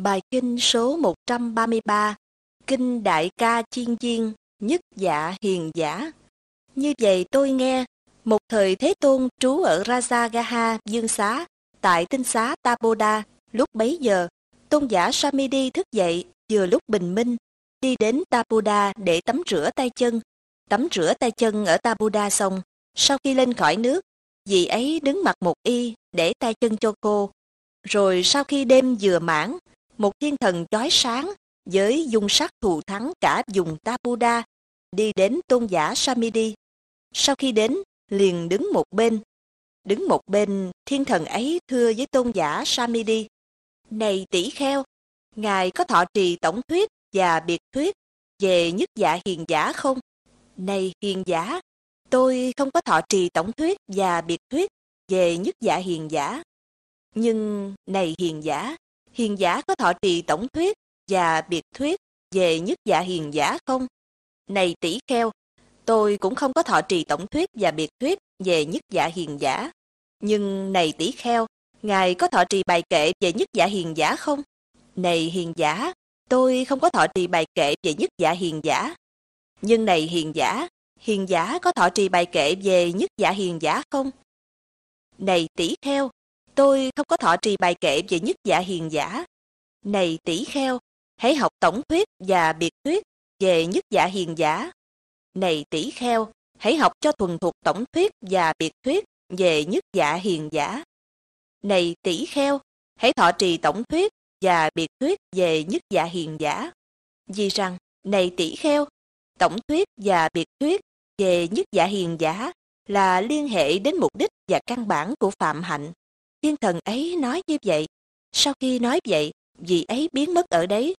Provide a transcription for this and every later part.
Bài kinh số 133, Kinh Đại Ca Chiên Chiên, Nhất Dạ Hiền Giả. Như vậy tôi nghe, một thời Thế Tôn trú ở Rajagaha Dương Xá, tại tinh xá Tapoda. Lúc bấy giờ, tôn giả Samidi thức dậy, vừa lúc bình minh, đi đến Tapoda để tắm rửa tay chân. Tắm rửa tay chân ở Tapoda xong, sau khi lên khỏi nước, vị ấy đứng mặc một y để tay chân cho khô. Rồi sau khi đêm vừa mãn, một thiên thần chói sáng với dung sắc thù thắng cả vùng Tapoda đi đến tôn giả Samidi. Sau khi đến, liền đứng một bên. Đứng một bên, thiên thần ấy thưa với tôn giả Samidi: Này tỷ kheo, ngài có thọ trì tổng thuyết và biệt thuyết về nhất dạ hiền giả không? Này hiền giả, tôi không có thọ trì tổng thuyết và biệt thuyết về nhất dạ hiền giả. Nhưng này hiền giả có thọ trì tổng thuyết và biệt thuyết về nhất dạ hiền giả không? Này tỷ kheo, tôi cũng không có thọ trì tổng thuyết và biệt thuyết về nhất dạ hiền giả. Nhưng này tỷ kheo, ngài có thọ trì bài kệ về nhất dạ hiền giả không? Này hiền giả, tôi không có thọ trì bài kệ về nhất dạ hiền giả. Nhưng này hiền giả có thọ trì bài kệ về nhất dạ hiền giả không? Này tỷ kheo, tôi không có thọ trì bài kệ về nhất dạ hiền giả. Này tỷ kheo, hãy học tổng thuyết và biệt thuyết về nhất dạ hiền giả. Này tỷ kheo, hãy học cho thuần thục tổng thuyết và biệt thuyết về nhất dạ hiền giả. Này tỷ kheo, hãy thọ trì tổng thuyết và biệt thuyết về nhất dạ hiền giả. Vì rằng, này tỷ kheo, tổng thuyết và biệt thuyết về nhất dạ hiền giả là liên hệ đến mục đích và căn bản của phạm hạnh. Thiên thần ấy nói như vậy. Sau khi nói vậy, vị ấy biến mất ở đấy.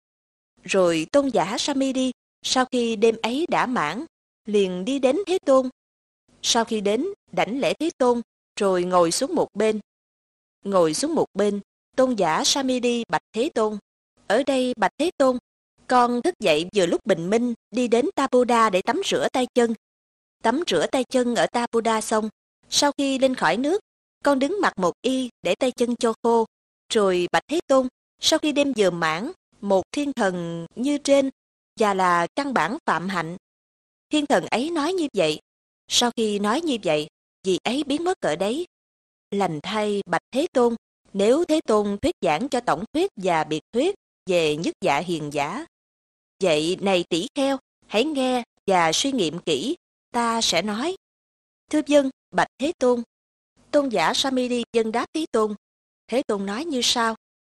Rồi tôn giả Samidi, sau khi đêm ấy đã mãn, liền đi đến Thế Tôn. Sau khi đến, đảnh lễ Thế Tôn, rồi ngồi xuống một bên. Ngồi xuống một bên, tôn giả Samidi bạch Thế Tôn: Ở đây bạch Thế Tôn, con thức dậy vừa lúc bình minh, đi đến Tapoda để tắm rửa tay chân. Tắm rửa tay chân ở Tapoda xong, sau khi lên khỏi nước, con đứng mặc một y để tay chân cho khô. Rồi bạch Thế Tôn, sau khi đêm vừa mãn, một thiên thần như trên, và là căn bản phạm hạnh. Thiên thần ấy nói như vậy. Sau khi nói như vậy, vị ấy biến mất ở đấy. Lành thay bạch Thế Tôn, nếu Thế Tôn thuyết giảng cho tổng thuyết và biệt thuyết về nhất dạ hiền giả. Vậy này tỷ kheo, hãy nghe và suy nghiệm kỹ, ta sẽ nói. Thưa vâng, bạch Thế Tôn. Tôn giả Samidi vâng đáp Thế Tôn. Thế Tôn nói như sau: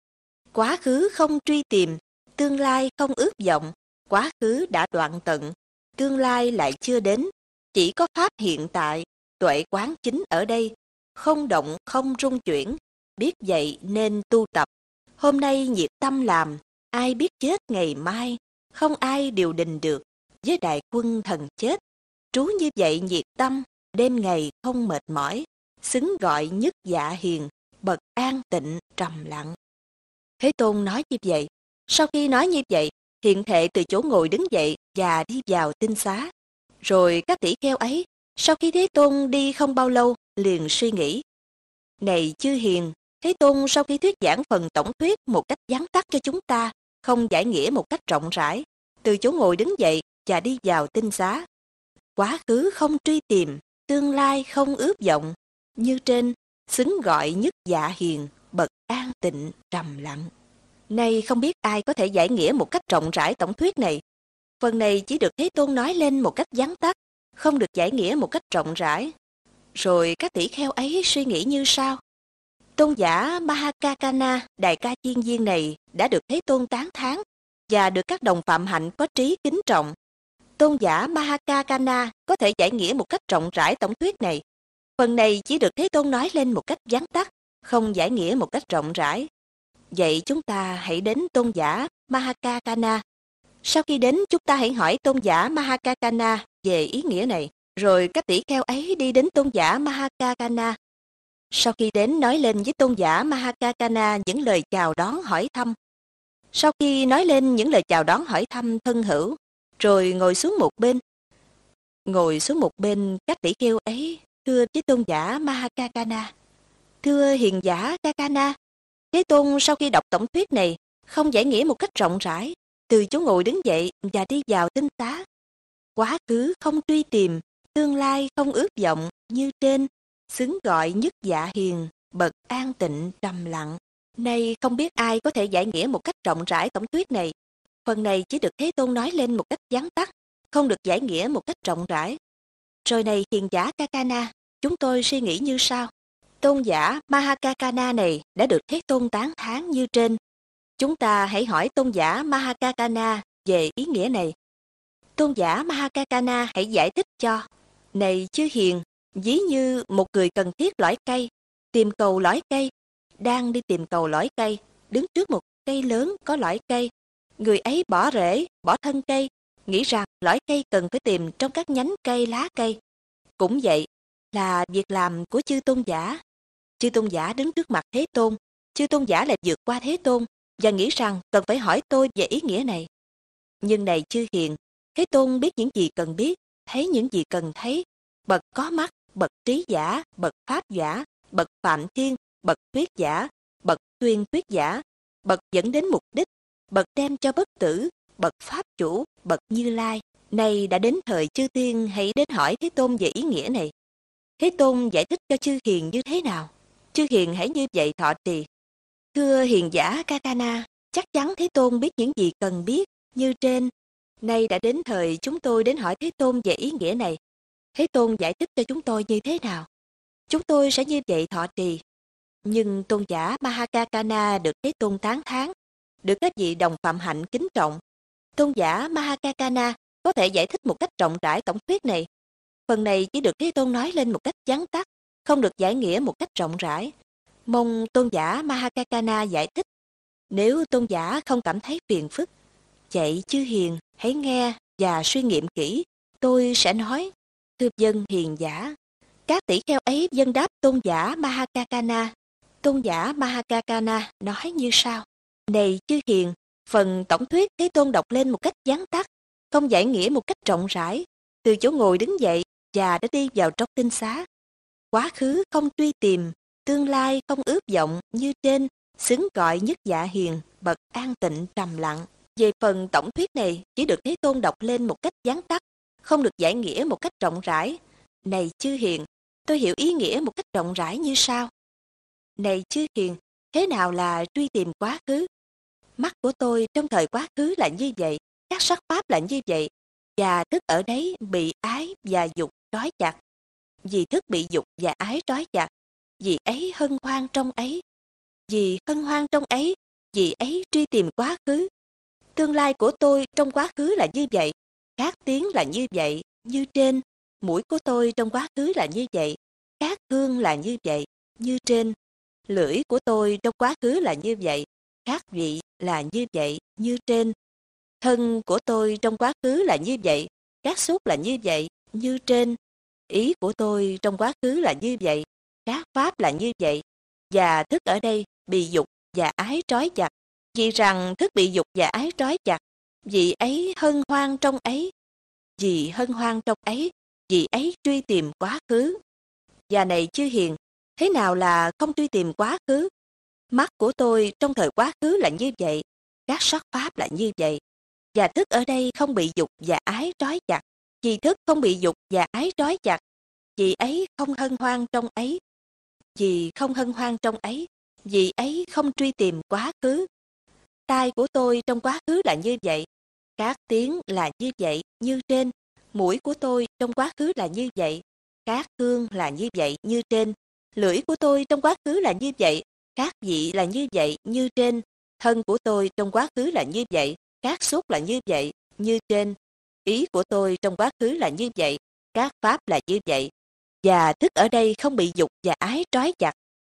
Quá khứ không truy tìm, tương lai không ước vọng. Quá khứ đã đoạn tận, tương lai lại chưa đến. Chỉ có pháp hiện tại, tuệ quán chính ở đây. Không động không rung chuyển, biết vậy nên tu tập. Hôm nay nhiệt tâm làm, ai biết chết ngày mai. Không ai điều đình được, với đại quân thần chết. Trú như vậy nhiệt tâm, đêm ngày không mệt mỏi. Xứng gọi nhất dạ hiền, bậc an tịnh trầm lặng. Thế Tôn nói như vậy. Sau khi nói như vậy, hiện thệ từ chỗ ngồi đứng dậy và đi vào tinh xá. Rồi các tỷ kheo ấy, sau khi Thế Tôn đi không bao lâu, liền suy nghĩ: Này chư hiền, Thế Tôn sau khi thuyết giảng phần tổng thuyết một cách vắn tắt cho chúng ta, không giải nghĩa một cách rộng rãi, từ chỗ ngồi đứng dậy và đi vào tinh xá. Quá khứ không truy tìm, tương lai không ước vọng. Như trên, xứng gọi nhất dạ hiền, bậc an tịnh trầm lặng. Nay không biết ai có thể giải nghĩa một cách rộng rãi tổng thuyết này. Phần này chỉ được Thế Tôn nói lên một cách vắn tắt, không được giải nghĩa một cách rộng rãi. Rồi các tỷ kheo ấy suy nghĩ như sau: Tôn giả Mahakakana, đại ca chiên viên này đã được Thế Tôn tán thán và được các đồng phạm hạnh có trí kính trọng. Tôn giả Mahakakana có thể giải nghĩa một cách rộng rãi tổng thuyết này. Phần này chỉ được Thế Tôn nói lên một cách vắn tắt, không giải nghĩa một cách rộng rãi. Vậy chúng ta hãy đến tôn giả Mahakakana. Sau khi đến, chúng ta hãy hỏi tôn giả Mahakakana về ý nghĩa này. Rồi các tỷ kheo ấy đi đến tôn giả Mahakakana. Sau khi đến, nói lên với tôn giả Mahakakana những lời chào đón hỏi thăm. Sau khi nói lên những lời chào đón hỏi thăm thân hữu, rồi ngồi xuống một bên. Ngồi xuống một bên, các tỷ kheo ấy thưa với tôn giả Mahakakana: Thưa hiền giả Kakana, Thế Tôn sau khi đọc tổng thuyết này không giải nghĩa một cách rộng rãi, từ chỗ ngồi đứng dậy và đi vào tinh xá. Quá khứ không truy tìm, tương lai không ước vọng, như trên, xứng gọi nhất dạ hiền, bậc an tịnh trầm lặng. Nay không biết ai có thể giải nghĩa một cách rộng rãi tổng thuyết này. Phần này chỉ được Thế Tôn nói lên một cách vắn tắt, không được giải nghĩa một cách rộng rãi. Rồi này hiền giả Kakana, chúng tôi suy nghĩ như sau. Tôn giả Mahakakana này đã được Thế Tôn tán thán như trên. Chúng ta hãy hỏi tôn giả Mahakakana về ý nghĩa này. Tôn giả Mahakakana hãy giải thích cho. Này chư hiền, ví như một người cần thiết lõi cây, tìm cầu lõi cây, đang đi tìm cầu lõi cây, đứng trước một cây lớn có lõi cây. Người ấy bỏ rễ, bỏ thân cây, nghĩ rằng lõi cây cần phải tìm trong các nhánh cây, lá cây. Cũng vậy là việc làm của chư tôn giả. Chư tôn giả đứng trước mặt Thế Tôn, chư tôn giả lại vượt qua Thế Tôn và nghĩ rằng cần phải hỏi tôi về ý nghĩa này. Nhưng này chư hiền, Thế Tôn biết những gì cần biết, thấy những gì cần thấy, bậc có mắt, bậc trí giả, bậc pháp giả, bậc phạm thiên, bậc thuyết giả, bậc tuyên thuyết giả, bậc dẫn đến mục đích, bậc đem cho bất tử, bậc pháp chủ, bậc Như Lai. Nay đã đến thời chư tiên hãy đến hỏi Thế Tôn về ý nghĩa này. Thế Tôn giải thích cho chư hiền như thế nào? Chư hiền hãy như vậy thọ trì. Thưa hiền giả Kakana, chắc chắn Thế Tôn biết những gì cần biết, như trên. Nay đã đến thời chúng tôi đến hỏi Thế Tôn về ý nghĩa này. Thế Tôn giải thích cho chúng tôi như thế nào? Chúng tôi sẽ như vậy thọ trì. Nhưng tôn giả Mahakakana được Thế Tôn tán thán, được các vị đồng phạm hạnh kính trọng. Tôn giả Mahakakana có thể giải thích một cách rộng rãi tổng thuyết này. Phần này chỉ được Thế Tôn nói lên một cách vắn tắt, không được giải nghĩa một cách rộng rãi. Mong tôn giả Mahakakana giải thích. Nếu tôn giả không cảm thấy phiền phức, vậy chư hiền hãy nghe và suy nghiệm kỹ. Tôi sẽ nói. Thưa dân hiền giả, các tỷ kheo ấy vâng đáp tôn giả Mahakakana. Tôn giả Mahakakana nói như sau. Này chư hiền, phần tổng thuyết Thế Tôn đọc lên một cách vắn tắt, không giải nghĩa một cách rộng rãi, từ chỗ ngồi đứng dậy và đã đi vào trong tinh xá. Quá khứ không truy tìm, tương lai không ước vọng, như trên, xứng gọi nhất dạ hiền, bậc an tịnh trầm lặng. Về phần tổng thuyết này chỉ được Thế Tôn đọc lên một cách vắn tắt, không được giải nghĩa một cách rộng rãi. Này chư hiền, tôi hiểu ý nghĩa một cách rộng rãi như sau. Này chư hiền, thế nào là truy tìm quá khứ? Mắt của tôi trong thời quá khứ là như vậy, các sắc pháp là như vậy, và thức ở đấy bị ái và dục trói chặt. Vì thức bị dục và ái trói chặt, vì ấy hân hoan trong ấy. Vì hân hoan trong ấy, vì ấy truy tìm quá khứ. Tương lai của tôi trong quá khứ là như vậy, các tiếng là như vậy, như trên. Mũi của tôi trong quá khứ là như vậy, các hương là như vậy, như trên. Lưỡi của tôi trong quá khứ là như vậy, các vị là như vậy, như trên. Thân của tôi trong quá khứ là như vậy, các xúc là như vậy, như trên. Ý của tôi trong quá khứ là như vậy, các pháp là như vậy, và thức ở đây bị dục và ái trói chặt. Vì rằng thức bị dục và ái trói chặt, vì ấy hân hoan trong ấy. Vì hân hoan trong ấy, vì ấy truy tìm quá khứ. Và này chư hiền, thế nào là không truy tìm quá khứ? Mắt của tôi trong thời quá khứ là như vậy, các sắc pháp là như vậy, và thức ở đây không bị dục và ái trói chặt. Vì thức không bị dục và ái trói chặt, vì ấy không hân hoan trong ấy. Vì không hân hoan trong ấy, vì ấy không truy tìm quá khứ. Tai của tôi trong quá khứ là như vậy, các tiếng là như vậy, như trên. Mũi của tôi trong quá khứ là như vậy, các hương là như vậy, như trên. Lưỡi của tôi trong quá khứ là như vậy, các vị là như vậy, như trên. Thân của tôi trong quá khứ là như vậy, các xúc là như vậy, như trên. Ý của tôi trong quá khứ là như vậy, các pháp là như vậy. Và thức ở đây không bị dục và ái trói chặt.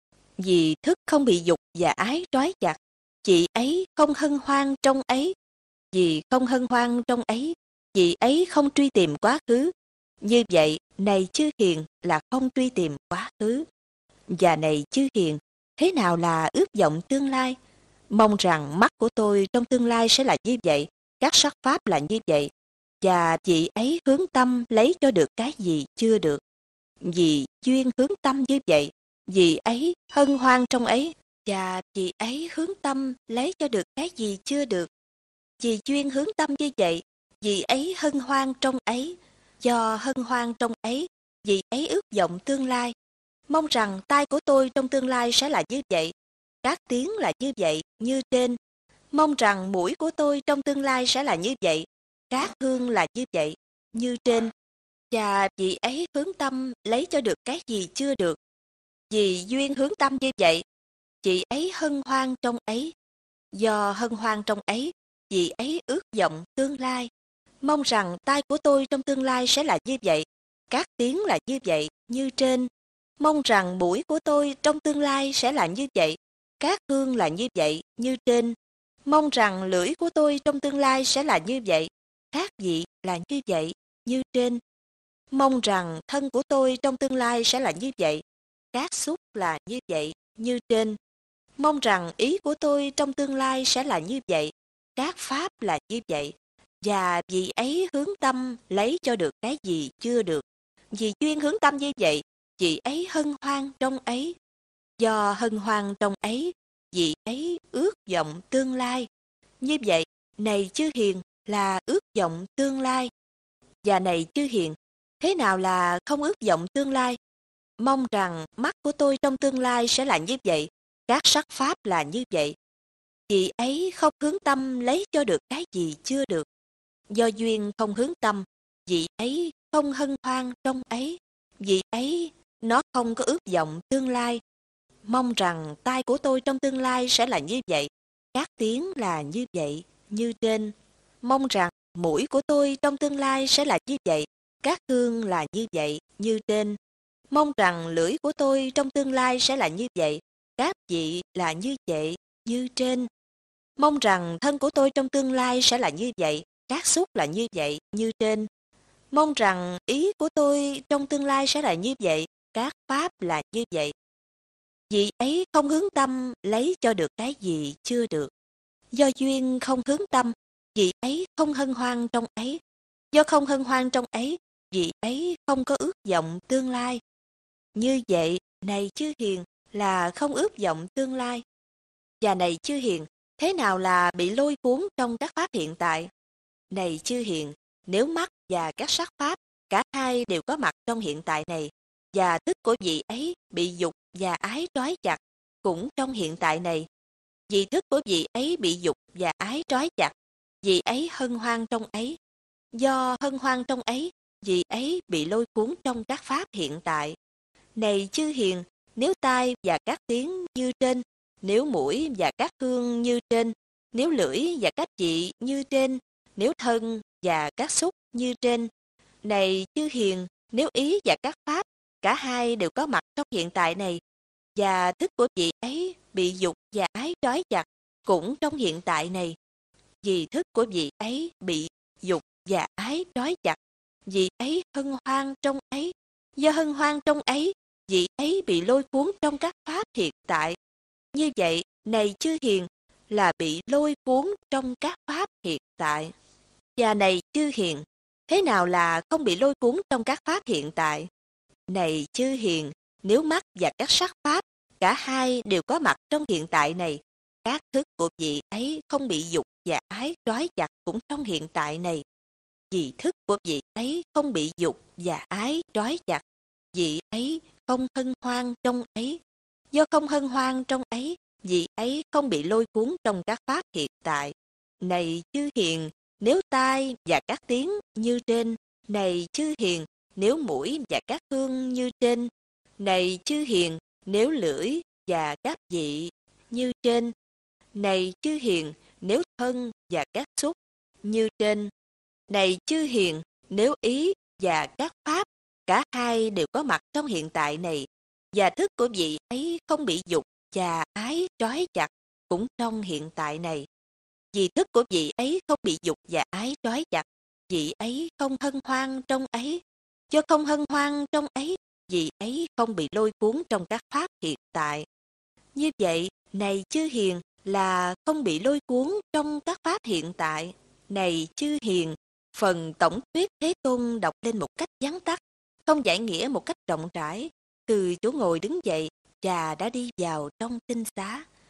Vì thức không bị dục và ái trói chặt, chị ấy không hân hoan trong ấy. Vì không hân hoan trong ấy, chị ấy không truy tìm quá khứ. Như vậy, này chư hiền là không truy tìm quá khứ. Và này chư hiền, thế nào là ước vọng tương lai? Mong rằng mắt của tôi trong tương lai sẽ là như vậy, các sắc pháp là như vậy, và chị ấy hướng tâm lấy cho được cái gì chưa được. Vì duyên hướng tâm như vậy, vì ấy hân hoan trong ấy. và vì ấy hướng tâm lấy cho được cái gì chưa được. Vì duyên hướng tâm như vậy, vì ấy hân hoan trong ấy. Do hân hoan trong ấy, vì ấy ước vọng tương lai. Mong rằng tai của tôi trong tương lai sẽ là như vậy, các tiếng là như vậy, như trên. Mong rằng mũi của tôi trong tương lai sẽ là như vậy, các hương là như vậy, như trên. Và vì ấy hướng tâm lấy cho được cái gì chưa được. Vì duyên hướng tâm như vậy, chị ấy hân hoan trong ấy. Do hân hoan trong ấy, chị ấy ước vọng tương lai. Mong rằng tai của tôi trong tương lai sẽ là như vậy, các tiếng là như vậy, như trên. Mong rằng mũi của tôi trong tương lai sẽ là như vậy, các hương là như vậy, như trên. Mong rằng lưỡi của tôi trong tương lai sẽ là như vậy, các vị là như vậy, như trên. Mong rằng thân của tôi trong tương lai sẽ là như vậy, các xúc là như vậy, như trên. Mong rằng ý của tôi trong tương lai sẽ là như vậy, các pháp là như vậy. Và vì ấy hướng tâm lấy cho được cái gì chưa được. Vì duyên hướng tâm như vậy, vì ấy hân hoan trong ấy. Do hân hoan trong ấy, vì ấy ước vọng tương lai. Như vậy, này chư hiền là ước vọng tương lai. Và này chư hiền, thế nào là không ước vọng tương lai? Mong rằng mắt của tôi trong tương lai sẽ là như vậy, các sắc pháp là như vậy. Vì ấy không hướng tâm lấy cho được cái gì chưa được. Do duyên không hướng tâm, vì ấy không hân hoan trong ấy. Vì ấy nó không có ước vọng tương lai. Mong rằng tai của tôi trong tương lai sẽ là như vậy, các tiếng là như vậy, như trên. Mong rằng mũi của tôi trong tương lai sẽ là như vậy, các hương là như vậy, như trên. Mong rằng lưỡi của tôi trong tương lai sẽ là như vậy, các vị là như vậy, như trên. Mong rằng thân của tôi trong tương lai sẽ là như vậy, các xúc là như vậy, như trên. Mong rằng ý của tôi trong tương lai sẽ là như vậy, các pháp là như vậy. Vì ấy không hướng tâm lấy cho được cái gì chưa được. Do duyên không hướng tâm, vì ấy không hân hoan trong ấy. Do không hân hoan trong ấy, vì ấy không có ước vọng tương lai. Như vậy, này chư hiền, là không ước vọng tương lai. Và này chư hiền, thế nào là bị lôi cuốn trong các pháp hiện tại? Này chư hiền, nếu mắt và các sắc pháp, cả hai đều có mặt trong hiện tại này, và thức của vị ấy bị dục và ái trói chặt, cũng trong hiện tại này. Vì thức của vị ấy bị dục và ái trói chặt, vị ấy hân hoan trong ấy. Do hân hoan trong ấy, vị ấy bị lôi cuốn trong các pháp hiện tại. Này chư hiền, nếu tai và các tiếng như trên, nếu mũi và các hương như trên, nếu lưỡi và các vị như trên, nếu thân và các xúc như trên. Này chư hiền, nếu ý và các pháp, cả hai đều có mặt trong hiện tại này, và thức của vị ấy bị dục và ái trói chặt, cũng trong hiện tại này. Vì thức của vị ấy bị dục và ái trói chặt, vị ấy hân hoan trong ấy. Do hân hoan trong ấy, vị ấy bị lôi cuốn trong các pháp hiện tại. Như vậy, này chư hiền, là bị lôi cuốn trong các pháp hiện tại. Và này chư hiền, thế nào là không bị lôi cuốn trong các pháp hiện tại? Này chư hiền, nếu mắt và các sắc pháp, cả hai đều có mặt trong hiện tại này, các thức của vị ấy không bị dục và ái trói chặt cũng trong hiện tại này. Vì thức của vị ấy không bị dục và ái trói chặt, vị ấy không hân hoan trong ấy. Do không hân hoan trong ấy, vị ấy không bị lôi cuốn trong các pháp hiện tại. Này chư hiền, nếu tai và các tiếng như trên, này chư hiền, nếu mũi và các hương như trên, này chư hiền, nếu lưỡi và các vị như trên, này chư hiền, nếu thân và các xúc như trên, này chư hiền, nếu ý và các pháp, cả hai đều có mặt trong hiện tại này, và thức của vị ấy không bị dục và ái trói chặt cũng trong hiện tại này. Vì thức của vị ấy không bị dục và ái trói chặt, vị ấy không hân hoan trong ấy. Do không hân hoan trong ấy, vị ấy không bị lôi cuốn trong các pháp hiện tại. Như vậy, này chư hiền, là không bị lôi cuốn trong các pháp hiện tại. Này chư hiền, phần tổng thuyết Thế Tôn đọc lên một cách vắn tắt, không giải nghĩa một cách rộng rãi, từ chỗ ngồi đứng dậy và đã đi vào trong tinh xá.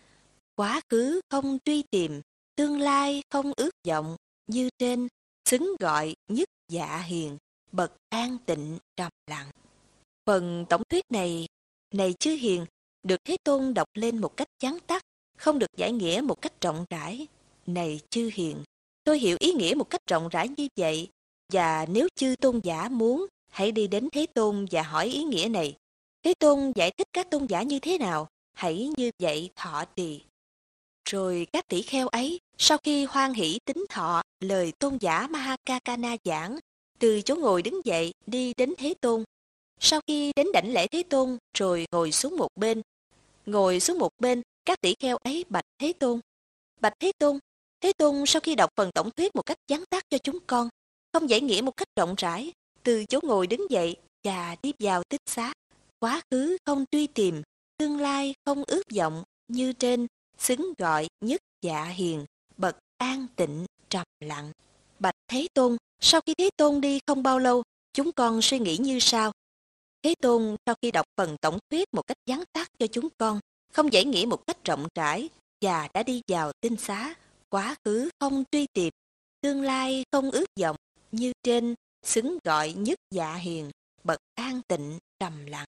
quá khứ không truy tìm, tương lai không ước vọng, như trên, xứng gọi nhất dạ hiền, bậc an tịnh trầm lặng. Phần tổng thuyết này chư hiền, được Thế Tôn đọc lên một cách vắn tắt, không được giải nghĩa một cách rộng rãi. Này chư hiền, tôi hiểu ý nghĩa một cách rộng rãi như vậy, và nếu chư tôn giả muốn, hãy đi đến Thế Tôn và hỏi ý nghĩa này. Thế Tôn giải thích các tôn giả như thế nào? Hãy như vậy thọ trì. Rồi các tỷ kheo ấy, sau khi hoan hỷ tín thọ lời tôn giả Mahakakana giảng, từ chỗ ngồi đứng dậy đi đến Thế Tôn. Sau khi đến đảnh lễ Thế Tôn, rồi ngồi xuống một bên. Ngồi xuống một bên, các tỷ kheo ấy bạch Thế Tôn. Bạch Thế Tôn sau khi đọc phần tổng thuyết một cách vắn tắt cho chúng con, không giải nghĩa một cách rộng rãi, từ chỗ ngồi đứng dậy và đi vào tích xá. Quá khứ không truy tìm, tương lai không ước vọng, như trên, xứng gọi nhất dạ hiền, bậc an tịnh trầm lặng. Bạch Thế Tôn, sau khi Thế Tôn đi không bao lâu, chúng con suy nghĩ như sau. Thế Tôn sau khi đọc phần tổng thuyết một cách vắn tắt cho chúng con, không giải nghĩa một cách rộng rãi, và đã đi vào tinh xá. Quá khứ không truy tìm, tương lai không ước vọng, như trên, xứng gọi nhất dạ hiền, bậc an tịnh trầm lặng.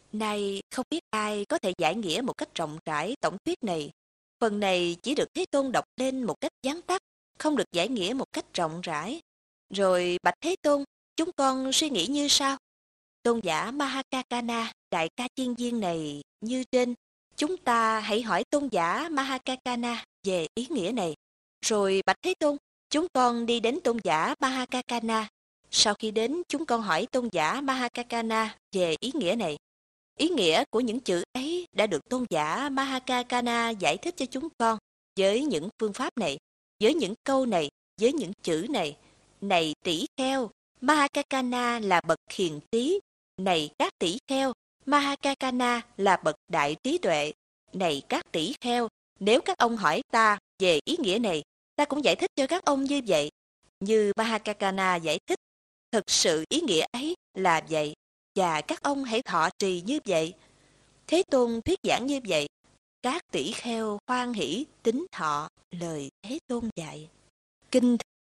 Nay không biết ai có thể giải nghĩa một cách rộng rãi tổng thuyết này. Phần này chỉ được Thế Tôn đọc lên một cách vắn tắt, không được giải nghĩa một cách rộng rãi. Rồi bạch Thế Tôn, chúng con suy nghĩ như sau. Tôn giả Mahakakana, đại ca chiên viên này như trên, chúng ta hãy hỏi tôn giả Mahakakana về ý nghĩa này. Rồi bạch Thế Tôn, chúng con đi đến tôn giả Mahakakana. Sau khi đến, chúng con hỏi tôn giả Mahakakana về ý nghĩa này. Ý nghĩa của những chữ ấy đã được tôn giả Mahakakana giải thích cho chúng con với những phương pháp này, với những câu này, với những chữ này. Này tỷ kheo, Mahakakana là bậc hiền trí. Này các tỷ kheo, Mahakakana là bậc đại trí tuệ. Này các tỷ kheo, nếu các ông hỏi ta về ý nghĩa này, ta cũng giải thích cho các ông như vậy. Như Mahakakana giải thích, thực sự ý nghĩa ấy là vậy, và các ông hãy thọ trì như vậy. Thế Tôn thuyết giảng như vậy, các tỷ kheo hoan hỷ tín thọ lời Thế Tôn dạy. Kinh